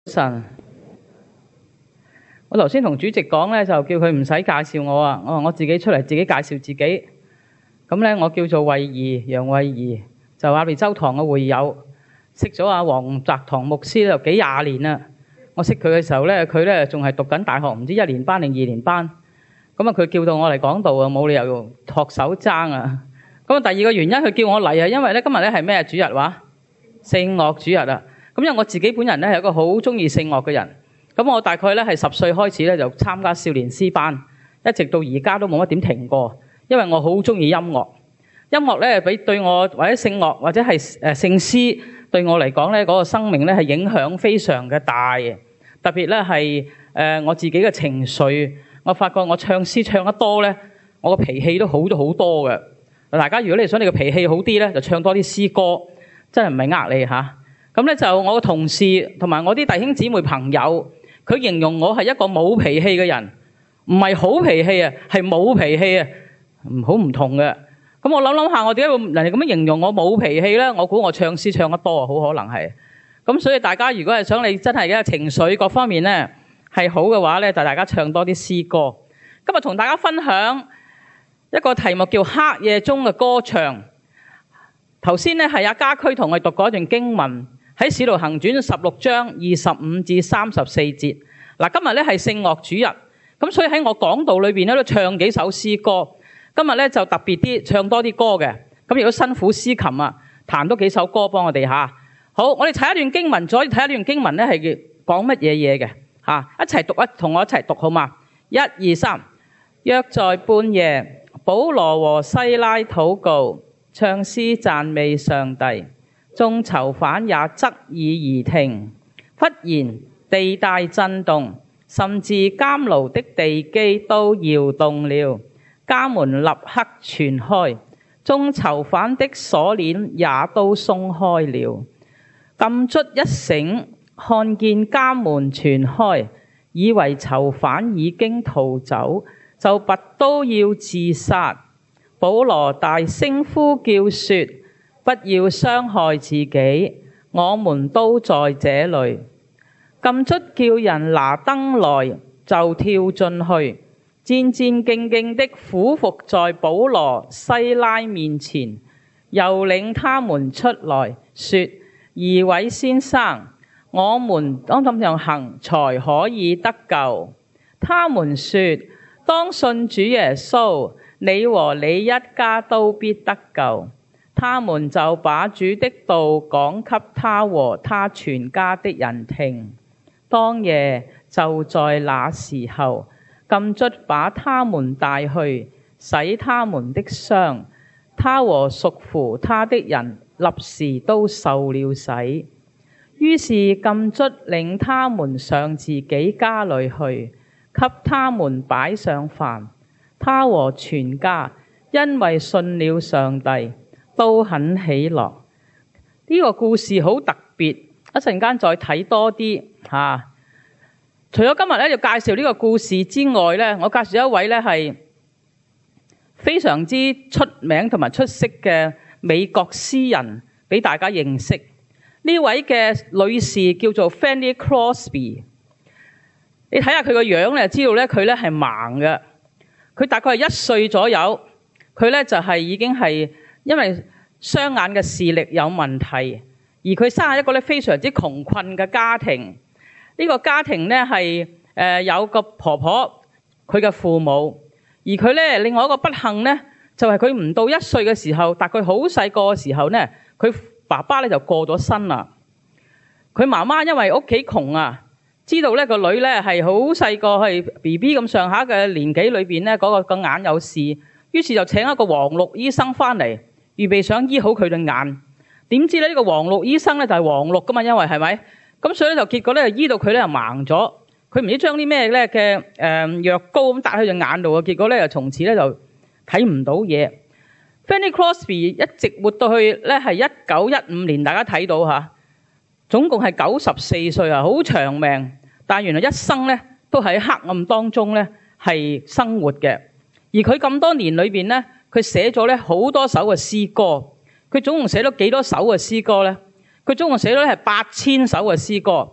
神，我頭先同主席講咧，就叫佢唔使介紹我啊，我話我自己出嚟自己介紹自己。咁咧，我叫做慧儀，楊慧儀，就亞利州堂嘅會友，識咗阿黃澤堂牧師就幾廿年啦。我識佢嘅時候咧，佢咧仲係讀緊大學，唔知1年班定2年班。咁啊，佢叫到我嚟講道啊，冇理由托手踭啊。咁啊，第二個原因佢叫我嚟啊，因為咧今日咧係咩主日話？聖樂主日啊。咁因為我自己本人咧係一個好中意聖樂嘅人，咁我大概咧係10歲開始咧就參加少年詩班，一直到而家都冇乜點停過，因為我好中意音樂。音樂咧俾對我或者聖樂或者係聖詩對我嚟講咧嗰個生命咧係影響非常嘅大嘅，特別咧係我自己嘅情緒。我發覺我唱詩唱得多咧，我個脾氣都好咗好多嘅。大家如果你想你個脾氣好啲咧，就唱多啲詩歌，真係唔係呃你嚇。咁咧就我個同事同埋我啲弟兄姊妹朋友，佢形容我係一個冇脾氣嘅人，唔係好脾氣啊，係冇脾氣啊，好唔同嘅。咁我諗下，我點解會人哋咁樣形容我冇脾氣咧？我估我唱詩唱得多，好可能係。咁所以大家如果係想你真係嘅情緒各方面咧係好嘅話咧，就大家唱多啲詩歌。今日同大家分享一個題目叫黑夜中嘅歌唱。頭先咧係阿家駒同我哋讀過一段經文。喺《使徒行傳》16章25至34節。嗱，今日咧係聖樂主日，咁所以喺我講道裏邊咧都唱幾首詩歌。今日咧就特別啲，唱多啲歌嘅。咁如果辛苦司琴啊，彈多幾首歌幫我哋吓。好，我哋睇一段經文，再睇一段經文咧係講乜嘢嘢嘅吓，一齊讀同我一齊讀好嘛？1、2、3。約在半夜，保羅和西拉禱告，唱詩讚美上帝。眾囚犯也側耳而聽，忽然地大震動，甚至監牢的地基都搖動了，家門立刻全開，眾囚犯的鎖鏈也都鬆開了。禁卒一醒，看見家門全開，以為囚犯已經逃走，就拔刀要自殺。保羅大聲呼叫說：不要傷害自己，我們都在這裏。禁卒叫人拿燈來，就跳進去，戰戰兢兢的俯伏在保羅西拉面前，又領他們出來，說：2位先生，我們當怎樣行才可以得救？他們說：當信主耶穌，你和你一家都必得救。他們就把主的道講給他和他全家的人聽。當夜就在那時候，禁卒把他們帶去，洗他們的傷。他和屬乎他的人立時都受了洗。於是禁卒領他們上自己家裏去，給他們擺上飯。他和全家因為信了上帝，都很喜樂。呢個故事好特別，一陣間再睇多啲吓。除咗今日咧要介紹呢個故事之外咧，我介紹一位咧係非常之出名同埋出色嘅美國詩人俾大家認識。呢位嘅女士叫做 Fanny Crosby。你睇下佢個樣咧，就知道咧佢咧係盲嘅。佢大概係1歲左右，佢咧就係已經係因為雙眼嘅視力有問題，而佢生喺一個咧非常之窮困嘅家庭。呢個家庭咧係有個婆婆，佢嘅父母，而佢咧另外一個不幸咧就係佢唔到1歲嘅時候，大概好細個嘅時候咧，佢爸爸咧就過咗身啦。佢媽媽因為屋企窮啊，知道咧個女咧係好細個，係 BB 咁上下嘅年紀裏邊咧嗰個眼有事，於是就請一個黃綠醫生翻嚟，預備想醫好佢對眼。點知咧呢個黃綠醫生咧就係黃綠噶嘛，因為係咪？咁所以咧就結果咧醫到佢咧就盲咗。佢唔知將啲咩咧嘅藥膏咁搭喺隻眼度啊，結果咧就從此咧就睇唔到嘢。Fanny Crosby 一直活到去咧係1915年，大家睇到吓，總共係94歲啊，好長命。但原來一生咧都喺黑暗當中咧係生活嘅。而佢咁多年裏邊咧，佢寫咗咧好多首嘅詩歌。佢總共寫咗幾多首嘅詩歌咧？佢總共寫咗係8000首嘅詩歌。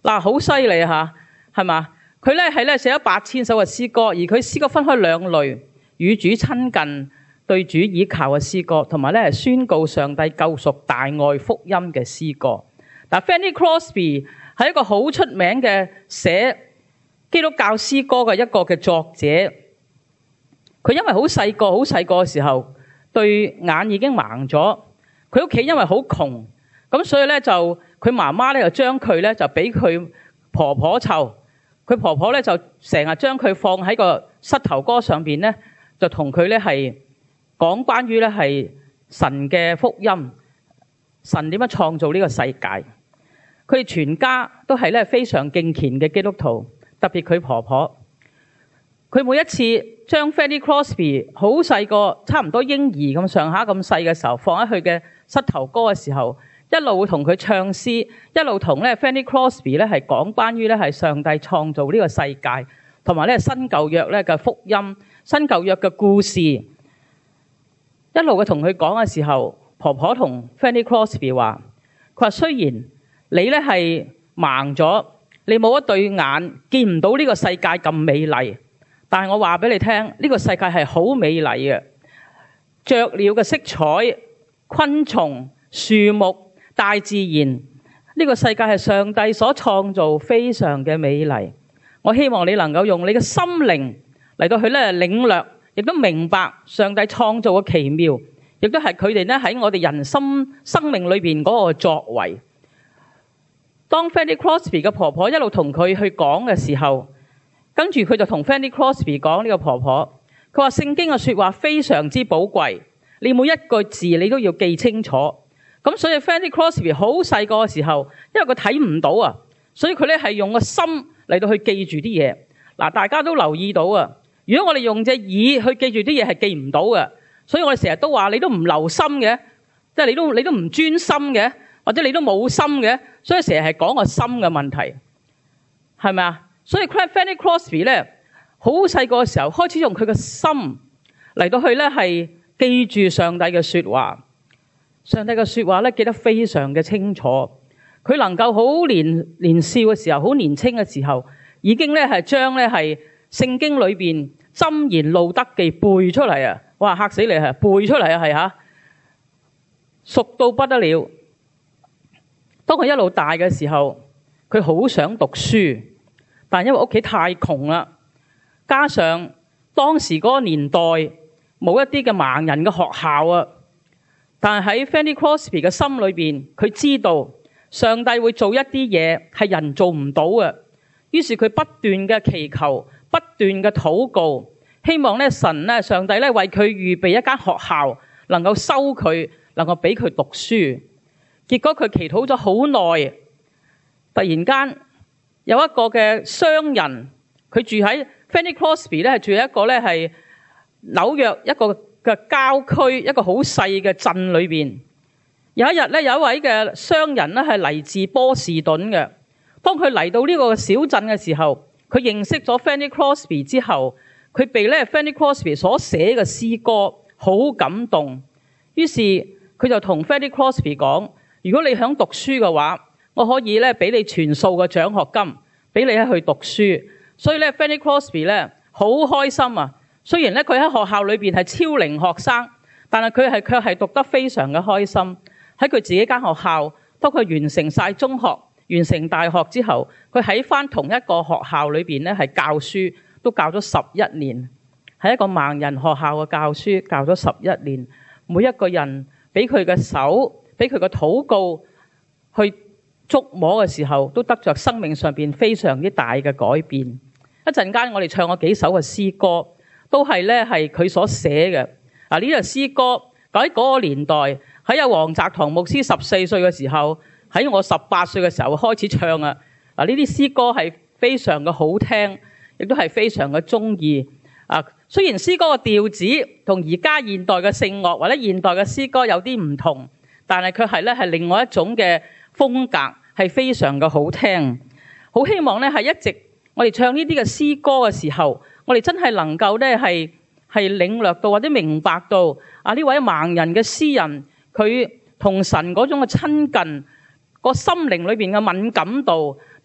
嗱，好犀利嚇，係嘛？佢咧係咧寫咗8000首嘅詩歌，而佢詩歌分開兩類：與主親近、對主倚靠嘅詩歌，同埋咧係宣告上帝救贖大愛福音嘅詩歌。嗱，Fanny Crosby 係一個好出名嘅寫基督教詩歌嘅一個嘅作者。佢因為好細個嘅時候對眼已經盲咗，佢屋企因為好窮，咁所以咧就佢媽媽咧就將佢咧就俾佢婆婆湊。佢婆婆咧就成日將佢放喺個膝頭哥上邊咧，就同佢咧係講關於咧係神嘅福音，神點樣創造呢個世界。佢哋全家都係咧非常敬虔嘅基督徒，特別佢婆婆。佢每一次將 Fanny Crosby 好細個，差唔多嬰兒咁上下咁細嘅時候，放喺佢嘅膝頭哥嘅時候，一路會同佢唱詩，一路同咧 Fanny Crosby 咧係講關於咧係上帝創造呢個世界，同埋咧新舊約咧嘅福音、新舊約嘅故事，一路嘅同佢講嘅時候，婆婆同 Fanny Crosby 話：佢話雖然你咧係盲咗，你冇一對眼見唔到呢個世界咁美麗，但係我話俾你聽，呢個世界係好美麗嘅，雀鳥嘅色彩、昆蟲、樹木。大自然呢個世界係上帝所創造，非常嘅美麗。我希望你能夠用你嘅心靈嚟到去咧領略，亦都明白上帝創造嘅奇妙，亦都係佢哋咧喺我哋人生命裏邊嗰個作為。當 Fanny Crosby 嘅婆婆一路同佢去講嘅時候，跟住佢就同 Fanny Crosby 講呢個婆婆，佢話聖經嘅說話非常之寶貴，你每一個字你都要記清楚。咁所以 Fanny Crosby 好細個嘅時候，因為佢睇唔到啊，所以佢咧係用個心嚟到去記住啲嘢。嗱，大家都留意到啊，如果我哋用隻耳去記住啲嘢係記唔到嘅，所以我哋成日都話你都唔留心嘅，即係你都唔專心嘅，或者你都冇心嘅，所以成日係講個心嘅問題，係咪啊？所以 Fanny Crosby 咧好細個嘅時候開始用佢嘅心嚟到去咧係記住上帝嘅說話。上帝嘅說話咧記得非常嘅清楚，佢能夠好年少嘅時候，好年輕嘅時候，已經咧係將咧係聖經裏邊箴言路德記背出嚟啊！哇，嚇死你啊！背出嚟啊，係吓，熟到不得了。當佢一路大嘅時候，佢好想讀書，但因為屋企太窮啦，加上當時嗰個年代冇一啲嘅盲人嘅學校啊。但係喺 Fanny Crosby 嘅心裏邊，佢知道上帝會做一啲嘢係人做唔到嘅，於是佢不斷嘅祈求，不斷嘅禱告，希望咧神咧上帝咧為佢預備一間學校，能夠收佢，能夠俾佢讀書。結果佢祈禱咗好耐，突然間有一個嘅商人，佢住喺 Fanny Crosby 咧係住喺一個咧係紐約一個嘅郊區，一個好細嘅鎮裏邊。有一日咧，有一位嘅商人咧係嚟自波士頓嘅。當佢嚟到呢個小鎮嘅時候，佢認識咗 Fanny Crosby 之後，佢被咧 Fanny Crosby 所寫嘅詩歌好感動。於是佢就同 Fanny Crosby 講：如果你想讀書嘅話，我可以咧俾你全數嘅獎學金，俾你去讀書。所以咧 Fanny Crosby 咧好開心啊！雖然咧佢喺學校裏邊係超齡學生，但係佢卻係讀得非常嘅開心。喺佢自己間學校，當佢完成晒中學、完成大學之後，佢喺翻同一個學校裏邊咧係教書，都教咗11年。喺一個盲人學校嘅教書，教咗11年。每一個人俾佢嘅手，俾佢嘅禱告去觸摸嘅時候，都得着生命上邊非常之大嘅改變。一陣間我哋唱咗幾首嘅詩歌。都係咧，係佢所寫嘅。呢隻詩歌喺嗰個年代，喺阿黃澤堂牧師14歲嘅時候，喺我18歲嘅時候開始唱啊。呢啲詩歌係非常嘅好聽，亦都係非常嘅中意。雖然詩歌嘅調子同而家現代嘅聖樂或者現代嘅詩歌有啲唔同，但係佢係咧係另外一種嘅風格，係非常嘅好聽。好希望咧係一直我哋唱呢啲嘅詩歌嘅時候，我哋真係能夠咧係領略到或者明白到呢位盲人嘅詩人，佢同神嗰種嘅親近，個心靈裏邊嘅敏感度，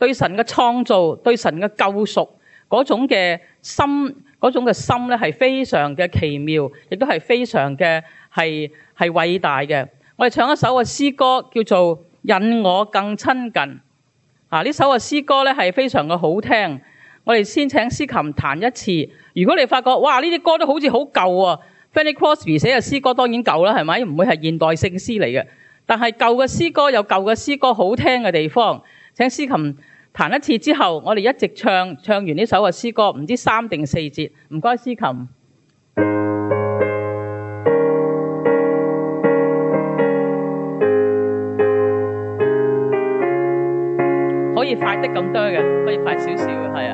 對神嘅創造、對神嘅救贖嗰種嘅心咧，係非常嘅奇妙，亦都係非常嘅係偉大嘅。我哋唱一首嘅詩歌叫做《引我更親近》。呢首嘅詩歌咧係非常嘅好聽。我哋先請司琴彈一次。如果你發覺哇，呢啲歌都好似好舊啊， Fanny Crosby 寫嘅詩歌當然舊啦，係咪？唔會係現代聖詩嚟嘅。但係舊嘅詩歌有舊嘅詩歌好聽嘅地方。請司琴彈一次之後，我哋一直唱完呢首嘅詩歌，唔知3定4節。唔該，司琴。可以快得咁多嘅，可以快少少嘅，係啊。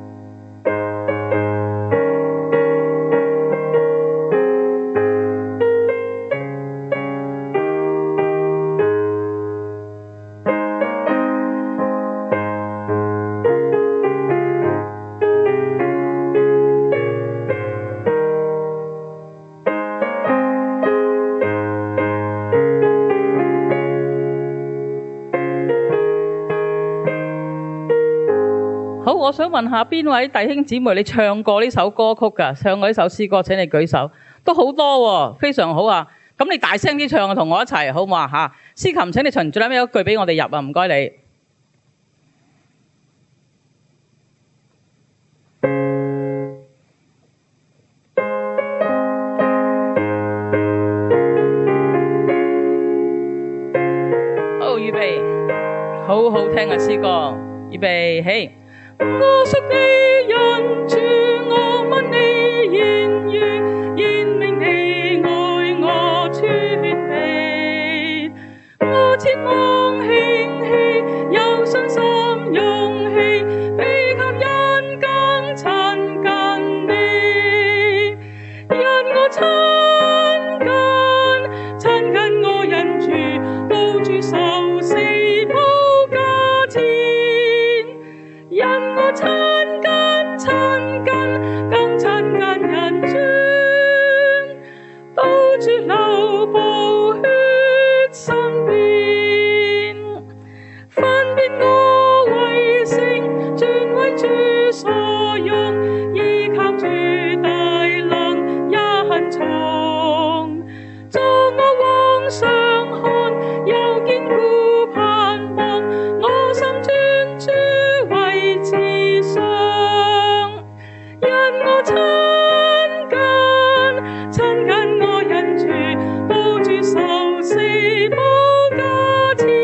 好，我想問下邊位弟兄姊妹，你唱過呢首歌曲㗎？唱過呢首詩歌，請你舉手。都好多喎，非常好啊！咁你大聲啲唱啊，同我一齊好唔好啊？嚇，司琴請你循最後尾一句俾我哋入啊，唔該你。好，預備，好好聽嘅詩歌，預備起。我屬的人主，我問你言語，言明你愛我全備。我切望興起，有信心勇氣，比及人更親近你。因我親近我人主，到處受死寶價錢。因我親近，更親近人主，到處流寶血身邊，分別我為聖，專為主所用，依靠主大能也很重。助我往上看，有堅固盼望，我心專注為至上。因我親近我人主，到處受死寶價錢。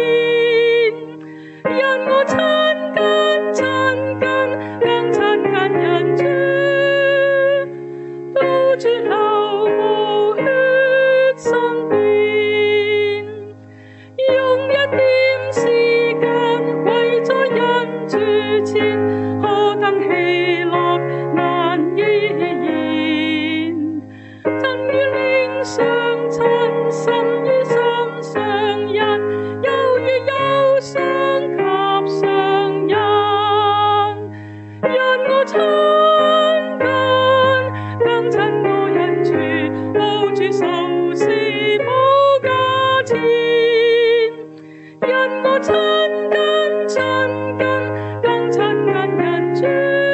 因我親近，更親近人主，到處流寶血身邊。用一點時間跪在人主前，何等喜樂難以言。真如靈上親，心與心相印，猶如憂傷及上人。因我親近，更親我人主，到處受死寶價錢。因我親近，更親近人主，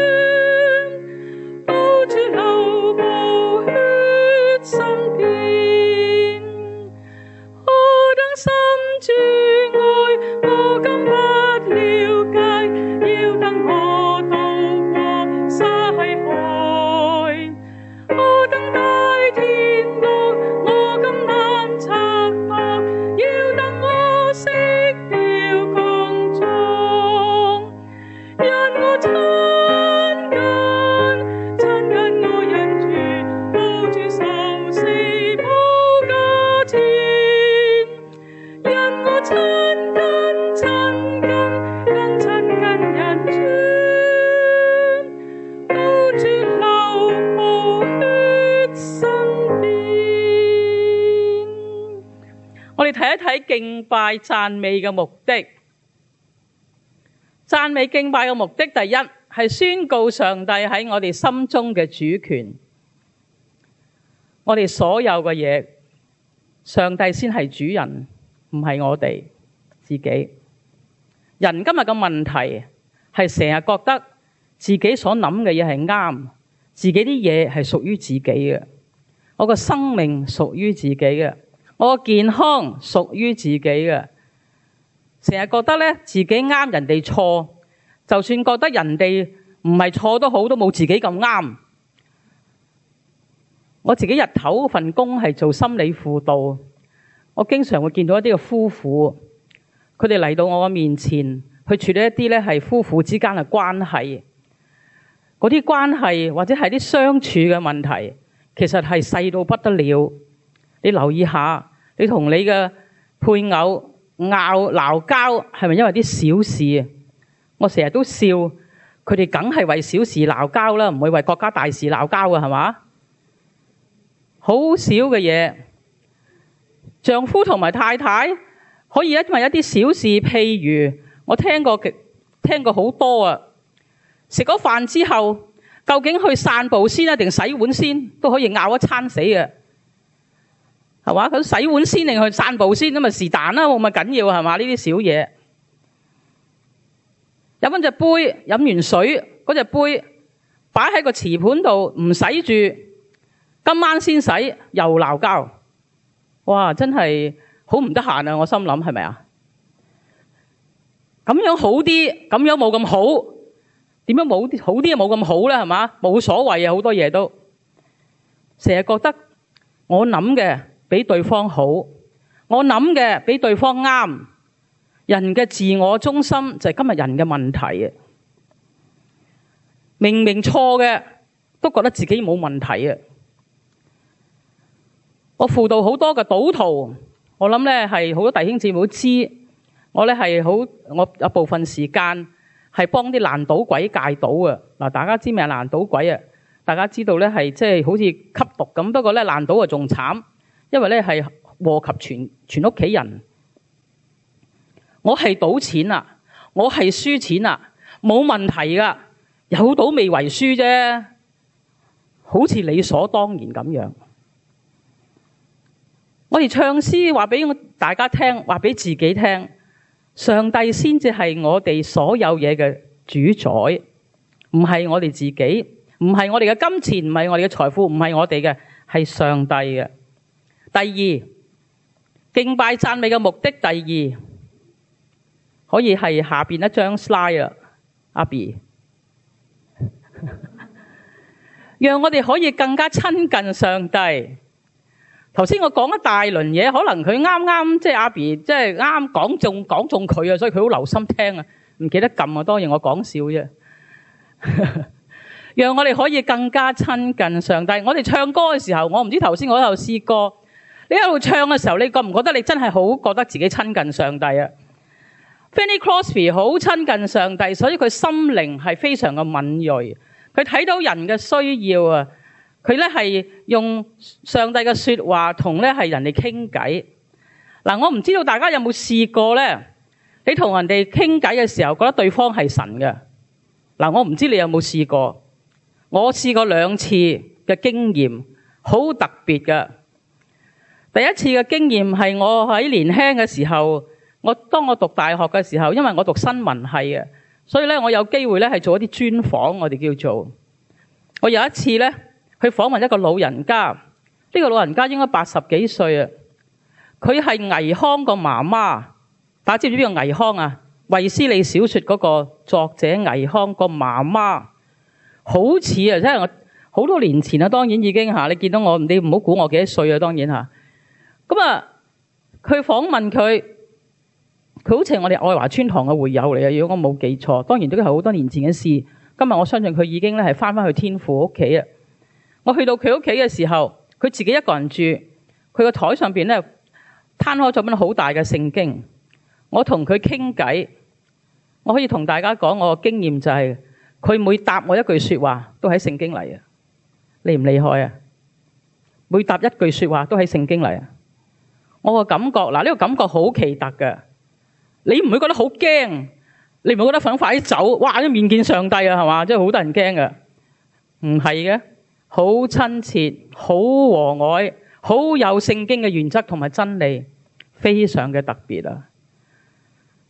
到處流寶血身邊。何等深主愛，我今不了解，要等我渡過西海。何等大天國，我今難測度，要等我熄掉光中。因我親近我人主，到處受死寶價錢。因我親近，更親近人主，到處流寶血身邊。我哋睇一睇敬拜讚美嘅目的。讚美敬拜嘅目的，第一係宣告上帝喺我哋心中嘅主權。我哋所有嘅嘢，上帝先係主人，唔係我哋自己。人今日嘅問題係成日覺得自己所諗嘅嘢係啱，自己啲嘢係屬於自己嘅，我個生命屬於自己嘅，我個健康屬於自己嘅。成日覺得咧自己啱，人哋錯，就算覺得人哋唔係錯都好，都冇自己咁啱。我自己日頭份工係做心理輔導，我經常會見到一啲嘅夫婦，佢哋嚟到我嘅面前去處理一啲咧係夫婦之間嘅關係，嗰啲關係或者係啲相處嘅問題，其實係細到不得了。你留意下，你同你嘅配偶鬧交係咪因為啲小事？我成日都笑，佢哋梗係為小事鬧交啦，唔會為國家大事鬧交㗎，係嘛？好少嘅嘢，丈夫同埋太太可以因為一啲小事，譬如我聽過好多啊，食咗飯之後究竟去散步先啊定洗碗先，都可以拗一餐死嘅，係嘛？佢洗碗先定去散步先咁咪是但啦，冇乜緊要係嘛？呢啲小嘢，飲翻隻杯，飲完水嗰隻杯擺喺個瓷盤度唔洗住，今晚先洗又鬧交，哇！真係好唔得閒啊！我心諗係咪啊？咁樣好啲，咁樣冇咁好，點樣冇啲好啲又冇咁好咧？係嘛？冇所謂啊！好多嘢都成日覺得我諗嘅比對方好，我諗嘅比對方啱。人嘅自我中心就係今日人嘅問題啊！明明錯嘅都覺得自己冇問題啊！我輔導好多嘅賭徒，我諗咧係好多弟兄姊妹知，我有部分時間係幫啲爛賭鬼戒賭啊！嗱，大家知咩係爛賭鬼啊？大家知道咧係即係好似吸毒咁，不過咧爛賭啊仲慘，因為咧係禍及全屋企人。我係賭錢啊，我係輸錢啊，冇問題噶，有賭未為輸啫，好似理所當然咁樣。我哋唱詩話俾大家聽，話俾自己聽，上帝先至係我哋所有嘢嘅主宰，唔係我哋自己，唔係我哋嘅金錢，唔係我哋嘅財富，唔係我哋嘅，係上帝嘅。第二，敬拜讚美嘅目的，第二可以係下邊一張 slide 啊，阿 B， 讓我哋可以更加親近上帝。頭先我講一大輪嘢，可能佢啱即係阿 B 即係啱講中佢啊，所以佢好留心聽啊，唔記得撳啊，當然我講笑啫。讓我哋可以更加親近上帝。我哋唱歌嘅時候，我唔知頭先我喺度試歌，你喺度唱嘅時候，你覺唔覺得你真係好覺得自己親近上帝啊？ Fanny Crosby 好親近上帝，所以佢心靈係非常嘅敏銳，佢睇到人嘅需要啊。佢咧係用上帝嘅說話同咧係人哋傾偈。嗱，我唔知道大家有冇試過咧？你同人哋傾偈嘅時候，覺得對方係神嘅。嗱，我唔知你有冇試過。我試過2次嘅經驗，好特別嘅。第一次嘅經驗係我喺年輕嘅時候，當我讀大學嘅時候，因為我讀新聞系嘅，所以咧我有機會咧係做一啲專訪，我哋叫做。我有一次咧，去訪問一個老人家，呢個老人家應該80幾歲啊。佢係倪匡個媽媽，大家知唔知邊個倪匡啊？衛斯理小說嗰個作者倪匡個媽媽，好似啊，真係我好多年前啊，當然已經吓，你見到我，你唔好估我幾多歲啊，當然吓。咁啊，佢訪問佢好似係我哋愛華村堂嘅會友嚟啊，如果我冇記錯，當然都係好多年前嘅事。今日我相信佢已經咧係翻去天父屋企啊。我去到佢屋企嘅時候，佢自己一個人住，佢個台上邊咧攤開咗本好大嘅聖經。我同佢傾偈，我可以同大家講我嘅經驗就係，佢每答我一句說話都喺聖經嚟啊，厲唔厲害啊？每答一句說話都喺聖經嚟啊！我個感覺，嗱，呢個感覺好奇特嘅，你唔會覺得好驚，你唔會覺得想快啲走，哇！一面見上帝啊，係嘛？即係好多人驚嘅，唔係嘅。好親切，好和藹，好有聖經嘅原則同埋真理，非常嘅特別啊！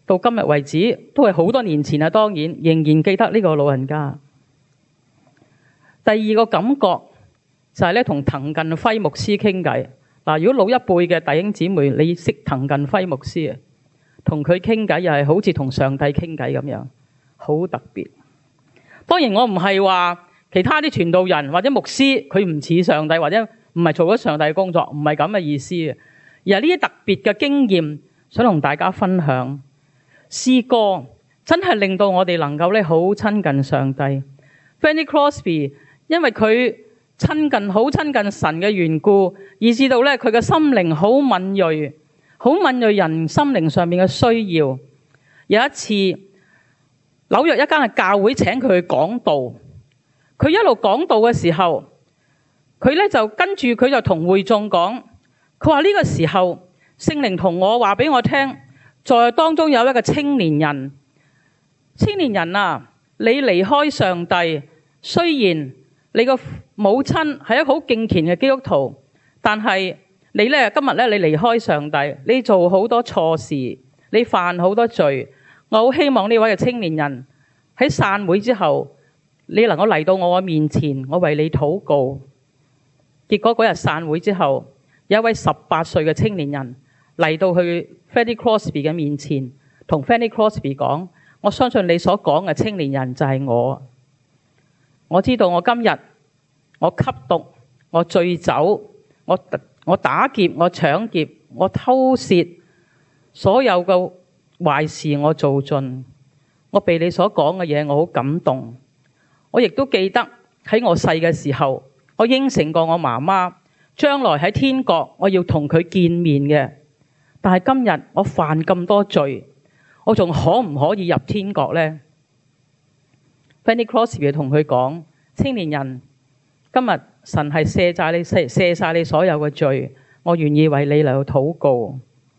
到今日為止，都係好多年前啊，當然仍然記得呢個老人家。第二個感覺就係咧，同滕近輝牧師傾偈。嗱，如果老一輩嘅弟兄姊妹，你識滕近輝牧師啊，同佢傾偈又係好似同上帝傾偈咁樣，好特別。當然我唔係話其他啲傳道人或者牧師佢唔似上帝，或者唔係做咗上帝嘅工作，唔係咁嘅意思嘅，而係呢啲特別嘅經驗想同大家分享。詩歌真係令到我哋能夠咧好親近上帝。Fanny Crosby 因為佢好親近神嘅緣故，以至到咧佢嘅心靈好敏銳，好敏銳人心靈上面嘅需要。有一次紐約一間嘅教會請佢去講道，佢一路講道嘅時候，佢咧就跟住佢就同會眾講，佢話呢個時候聖靈同我話俾我聽，在當中有一個青年人啊，你離開上帝，雖然你個母親係一個好敬虔嘅基督徒，但係你咧今日咧你離開上帝，你做好多錯事，你犯好多罪。我好希望呢位嘅青年人喺散會之後，你能夠嚟到我嘅面前，我為你禱告。結果嗰日散會之後，有一位18歲嘅青年人嚟到去 Fanny Crosby 嘅面前，同 Fanny Crosby 講，我相信你所講嘅青年人就係我。我知道我今日我吸毒，我醉酒，我打劫，我搶劫，我偷竊，所有嘅壞事我做盡。我被你所講嘅嘢我好感動。我亦都記得喺我細嘅時候，我應承過我媽媽，將來喺天國我要同佢見面嘅。但係今日我犯咁多罪，我仲可唔可以入天國呢？ Fanny Crosby 同佢講，青年人，今日神係赦晒你所有嘅罪，我願意為你嚟到禱告。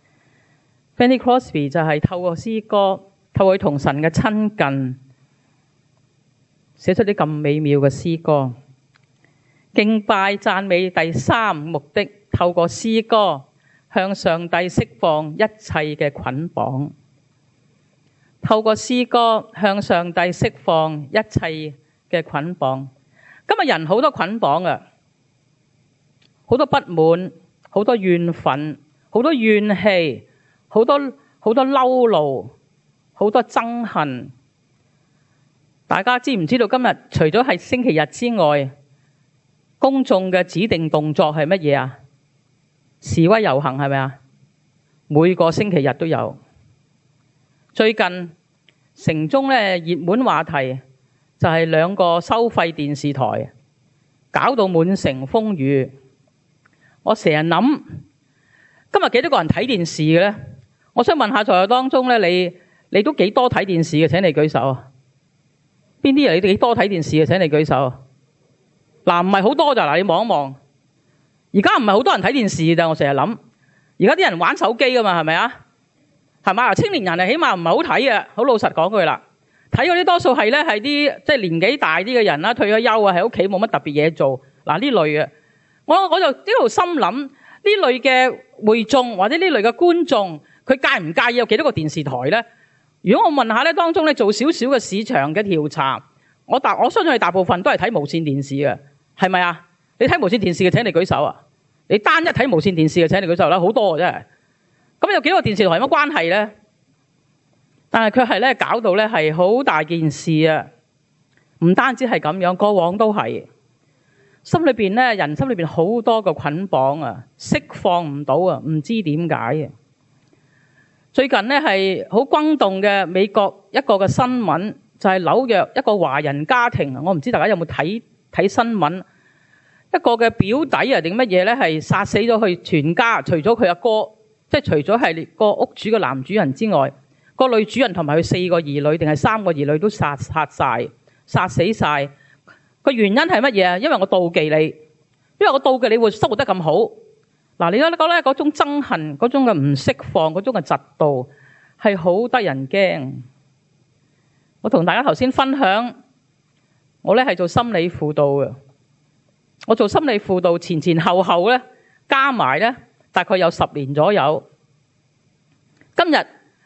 Fanny Crosby 就係透過詩歌，透過同神嘅親近，寫出啲咁美妙嘅詩歌。敬拜讚美第三目的，透過詩歌向上帝釋放一切嘅捆綁。透過詩歌向上帝釋放一切嘅捆綁。今日人好多捆綁啊，好多不滿，好多怨憤，好多怨氣，好多嬲怒，好多憎恨。大家知唔知道今日除咗係星期日之外，公眾嘅指定動作係乜嘢啊？示威遊行係咪啊？每個星期日都有。最近城中咧熱門話題就係兩個收費電視台，搞到滿城風雨。我成日諗，今日幾多個人睇電視嘅咧？我想問下在座當中咧，你都幾多睇電視嘅？請你舉手。邊啲人你哋幾多睇電視嘅？請你舉手。嗱，唔係好多咋，嗱，你望一望。而家唔係好多人睇電視㗎，我成日諗。而家啲人玩手機㗎嘛，係咪啊？係嘛？青年人起碼唔係好睇嘅，好老實講句啦。睇嗰啲多數係咧係啲即係年紀大啲嘅人啦，退咗休啊，喺屋企冇乜特別嘢做。嗱，呢類嘅，我就一路心諗呢類嘅會眾或者呢類嘅觀眾，佢介唔介意有幾多個電視台咧？如果我問下咧，當中咧做少少嘅市場嘅調查，我相信係大部分都係睇無線電視嘅，係咪啊？你睇無線電視嘅請你舉手啊！你單一睇無線電視嘅請你舉手啦，好多真係。咁有幾個電視台有乜關係咧？但係佢係咧搞到咧係好大件事啊！唔單止係咁樣，過往都係心裏邊咧，人心裏邊好多個捆綁啊，釋放唔到啊，唔知點解啊！最近咧係好轟動嘅美國一個嘅新聞，就係紐約一個華人家庭，我唔知大家有冇睇新聞，一個嘅表弟啊定乜嘢咧係殺死咗佢全家，除咗佢阿哥，即係除咗係個屋主嘅男主人之外，個女主人同埋佢4個兒女定係3個兒女都殺死晒。個原因係乜嘢啊？因為我妒忌你，因為我妒忌你會生活得咁好。嗱，你覺得嗰種憎恨，嗰種嘅唔釋放，嗰種嘅嫉妒係好得人驚。我同大家頭先分享，我咧係做心理輔導嘅。我做心理輔導前後咧加埋咧，大概有10年左右。今日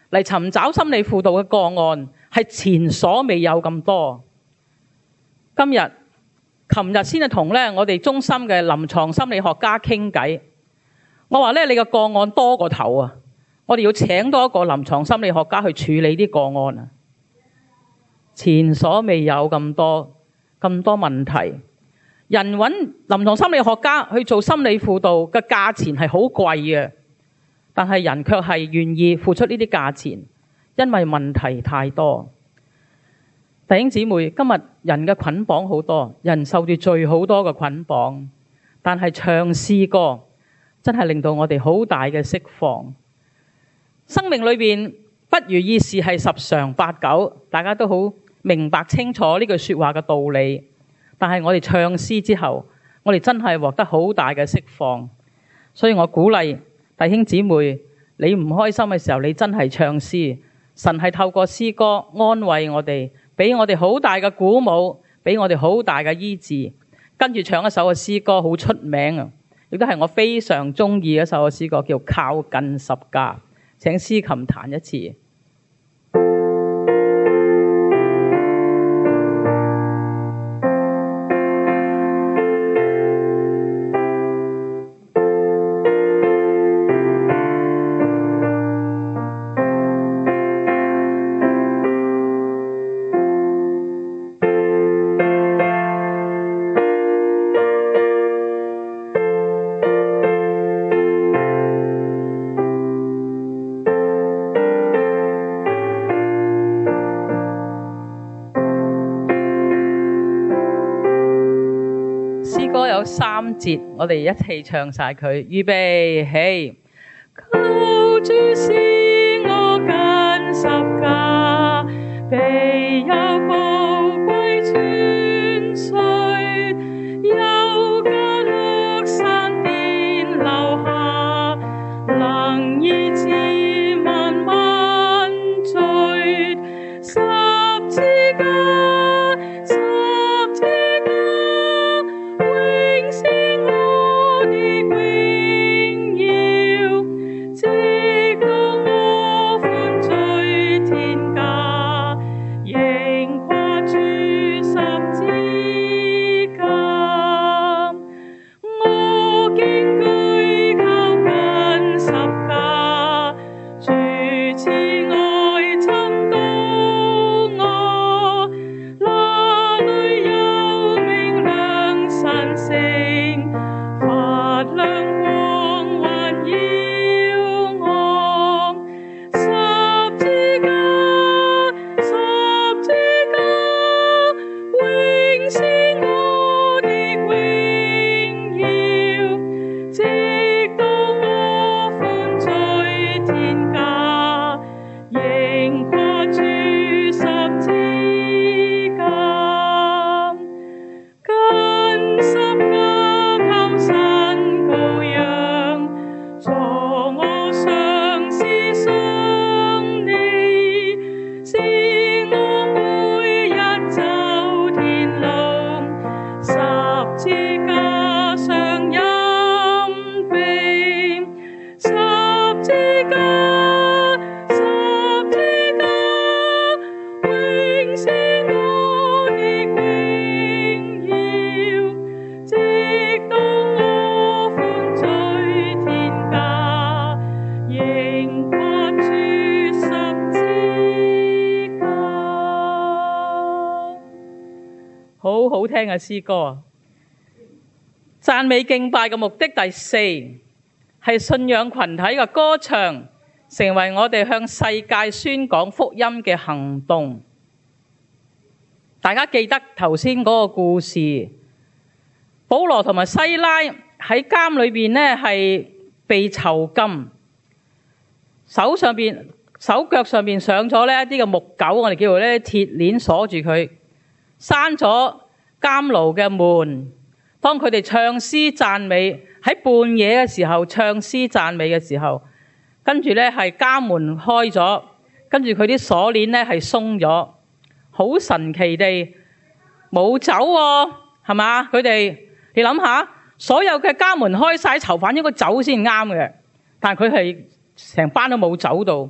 嚟尋找心理輔導嘅個案係前所未有咁多。琴日先係同我哋中心嘅臨床心理學家傾偈，我話你個個案多過頭啊，我哋要請多一個臨床心理學家去處理啲個案啊，前所未有咁多問題。人揾臨床心理學家去做心理輔導嘅價錢係好貴嘅，但係人卻係願意付出呢啲價錢，因為問題太多。弟兄姊妹，今日人嘅捆綁好多，人受住罪好多嘅捆綁，但係唱詩歌真係令到我哋好大嘅釋放。生命裏邊不如意事係十常八九，大家都好明白清楚呢句說話嘅道理。但係我哋唱詩之後，我哋真係獲得好大嘅釋放。所以我鼓勵弟兄姊妹，你唔開心嘅時候，你真係唱詩，神係透過詩歌安慰我哋，俾我哋好大嘅鼓舞，俾我哋好大嘅醫治。跟住唱一首嘅詩歌好出名啊，亦都係我非常中意嘅一首嘅詩歌，叫靠近十架。請司琴彈一次。有3節，我哋一齊唱晒佢。預備起，求主使我近十架，備有寶貴泉水，有加略山巔流下，能醫治萬萬罪，十字架。好聽嘅詩歌，讚美敬拜嘅目的第4係信仰群體嘅歌唱，成為我哋向世界宣講福音嘅行動。大家記得頭先嗰個故事，保羅同埋西拉喺監裏邊呢係被囚禁，手腳上邊上咗呢一啲嘅木狗，我哋叫做呢鐵鏈鎖住佢，閂咗監牢嘅門。當佢哋唱詩讚美，喺半夜嘅時候唱詩讚美嘅時候，跟住咧係監門開咗，跟住佢啲鎖鏈咧係鬆咗，好神奇地冇走喎，係嘛？佢哋你諗下，所有嘅監門開晒，囚犯應該走先啱嘅，但係佢係成班都冇走到，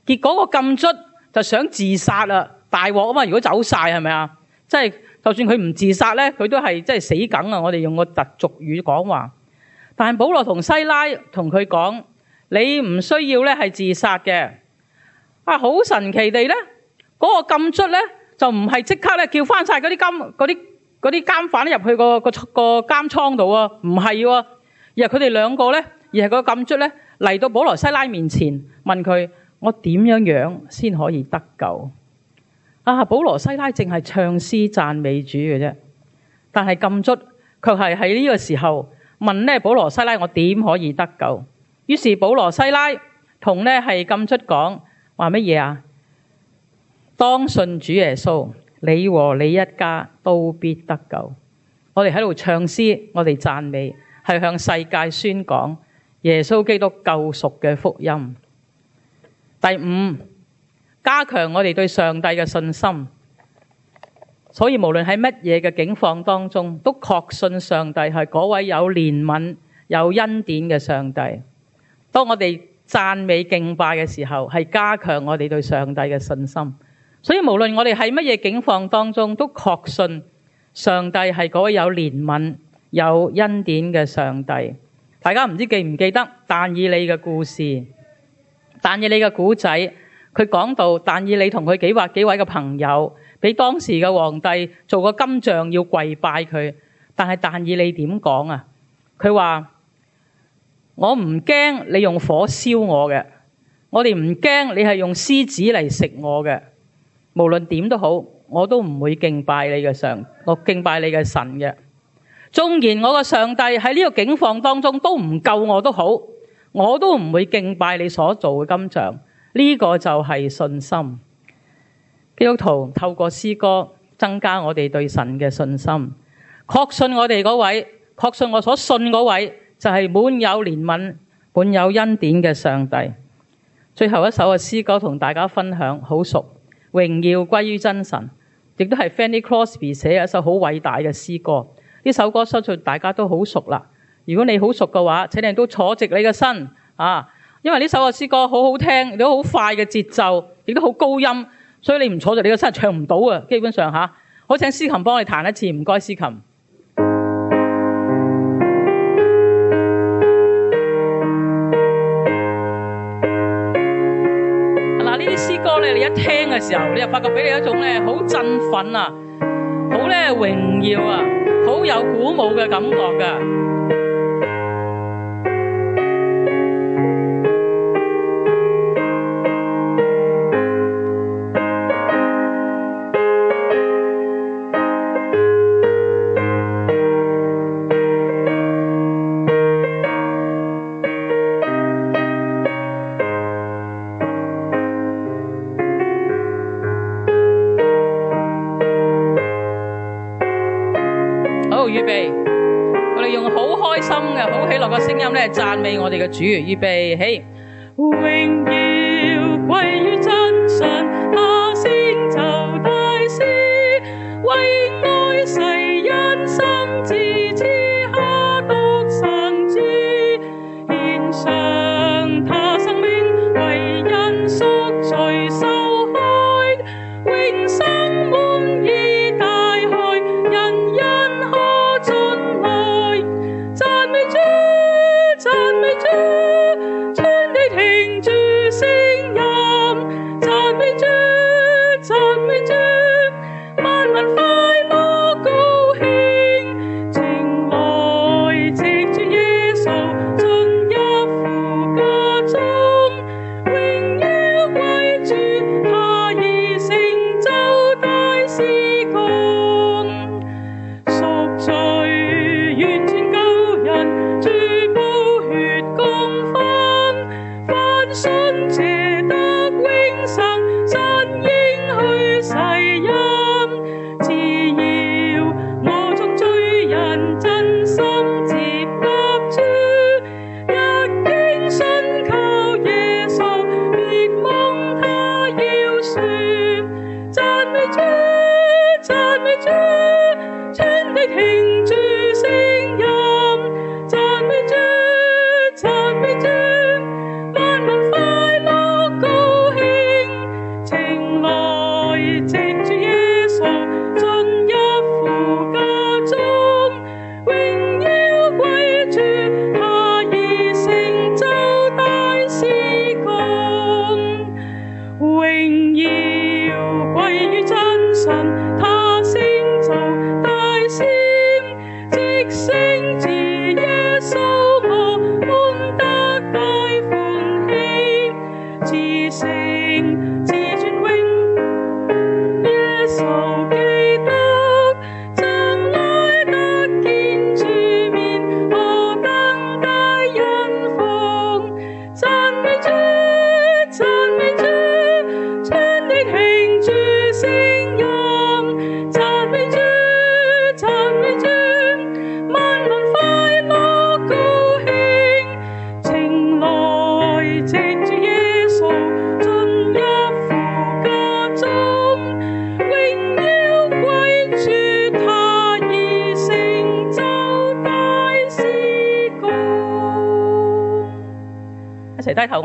結果個禁卒就想自殺啦，大鑊啊嘛！如果走晒係咪啊？即係就算佢唔自殺咧，佢都係即係死梗啊！我哋用個特俗語講話。但係保羅同西拉同佢講：你唔需要咧係自殺嘅。啊，好神奇地咧，嗰個禁卒咧就唔係即刻咧叫翻晒嗰啲監犯入去個監倉度啊，唔係喎，而係佢哋兩個咧，而係個禁卒咧嚟到保羅西拉面前問佢：我點樣先可以得救？啊，保羅西拉淨係唱詩讚美主嘅啫，但係禁卒卻係喺呢個時候問咧保羅西拉：我點可以得救？於是保羅西拉同咧係禁卒講話乜嘢啊？當信主耶穌，你和你一家都必得救。我哋喺度唱詩，我哋讚美，係向世界宣講耶穌基督救贖嘅福音。第五，加強我哋對上帝嘅信心。所以無論喺乜嘢嘅境況當中，都確信上帝係嗰位有憐憫、有恩典嘅上帝。當我哋讚美敬拜嘅時候，係加強我哋對上帝嘅信心。所以無論我哋喺乜嘢境況當中，都確信上帝係嗰位有憐憫、有恩典嘅上帝。大家唔知記唔記得但以理嘅故事？但以理嘅古仔，佢講到但以理同佢幾位嘅朋友，俾當時嘅皇帝做個金像要跪拜佢。但係但以理點講啊？佢話：我唔驚你用火燒我嘅，我哋唔驚你係用獅子嚟食我嘅。無論點都好，我都唔會敬拜你嘅我敬拜你嘅神嘅。縱然我嘅上帝喺呢個境況當中都唔救我都好，我都唔會敬拜你所做嘅金像。呢個就係信心。基督徒透過詩歌增加我哋對神嘅信心，確信我哋嗰位，確信我所信嗰位就係滿有憐憫、滿有恩典嘅上帝。最後一首嘅詩歌同大家分享，好熟。榮耀歸於真神，亦都係 Fanny Crosby 寫嘅一首好偉大嘅詩歌。呢首歌相信大家都好熟啦。如果你好熟嘅話，請你都坐直你嘅身啊，因為呢首嘅詩歌好好聽，亦都好快嘅節奏，亦都好高音，所以你唔坐直你嘅身唱唔到啊。基本上吓，我請司琴幫你彈一次，唔該司琴。呢啲詩歌咧，你一聽嘅時候，你就發覺俾你一種咧好振奮啊，好咧榮耀啊，好有鼓舞嘅感覺噶。預備，我哋用好開心嘅、好喜樂嘅聲音咧讚美我哋嘅主。預備起，榮耀歸於真神，他成就大事，為愛世人心志賜下獨生子，獻上他生命為人贖罪受害，永生滿意大海，人人可進來，讚美主，讚美主，全地聽住聲音，讚美主，讚美主，萬民快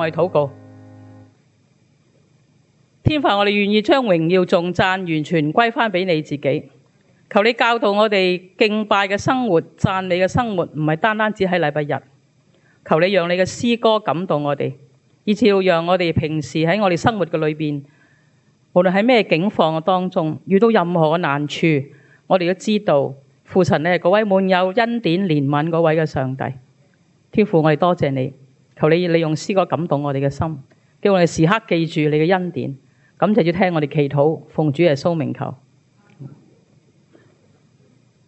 我哋禱告。天父，我哋願意將榮耀頌讚完全歸翻俾你自己。求你教導我哋敬拜嘅生活、讚美嘅生活，唔係單單只喺禮拜日。求你讓你嘅詩歌感動我哋，以至要讓我哋平時喺我哋生活嘅裏邊，無論喺咩境況嘅當中，遇到任何嘅難處，我哋都知道父神你係嗰位滿有恩典憐憫嗰位嘅上帝。天父，我哋多謝你，求你用詩歌感動我哋嘅心，叫我哋時刻記住你嘅恩典。感謝主聽我哋祈禱，奉主耶穌名求。